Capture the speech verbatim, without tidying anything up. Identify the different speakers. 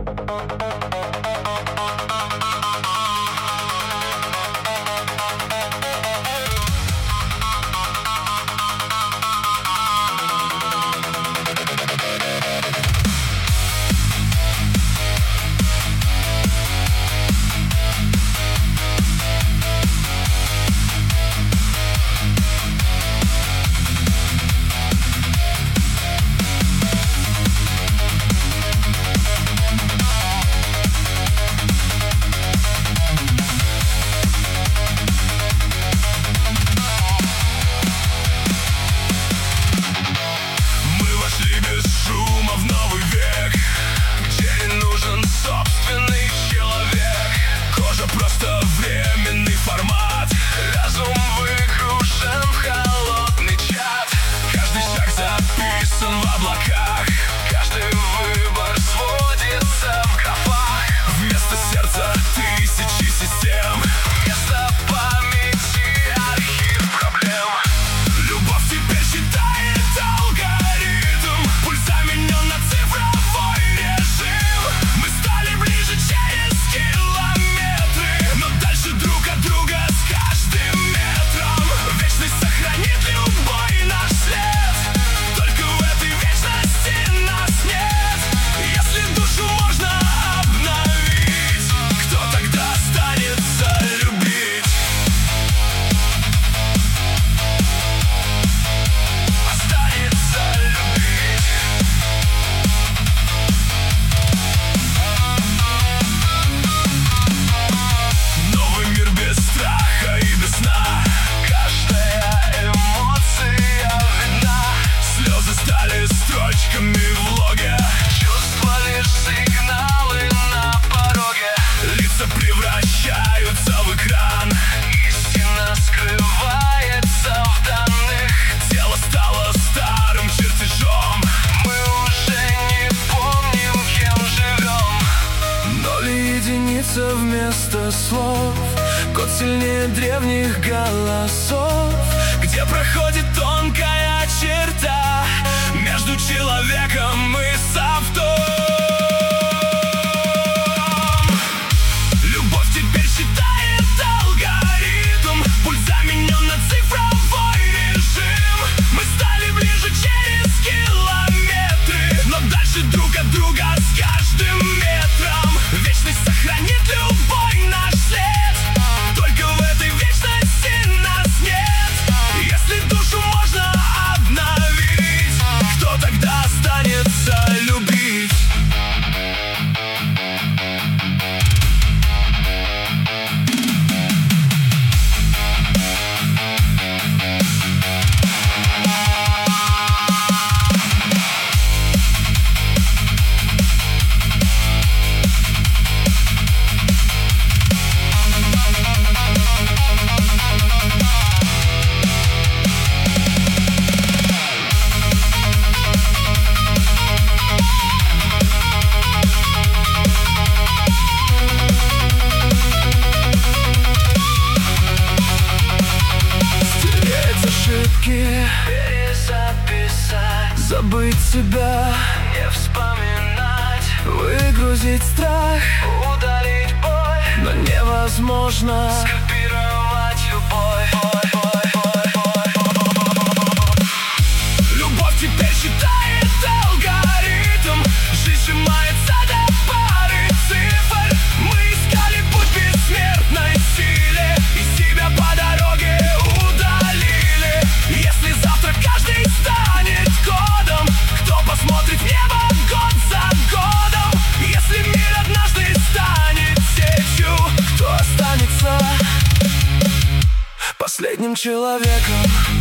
Speaker 1: Вместо слов код сильнее древних голосов, где проходит тонкая черта между человеком и софтом. Любовь теперь считает алгоритм, пульс заменен на цифровой режим. Мы стали ближе через километры, но дальше друг от друга с каждым метром. Вечность сохранит любой наш след, только в этой вечности нас нет. Если душу можно обновить, кто тогда останется любить? Перезаписать, забыть себя, не вспоминать, выгрузить страх, удалить боль, но невозможно скопировать любовь. Любовь теперь считает алгоритм, жизнь сжимается до пары цифр. Мы искали путь бессмертной силе и себя по дороге удалили. Если завтра каждый станет кодом, кто посмотрит в небо год за годом? Если мир однажды станет сетью, кто останется последним человеком?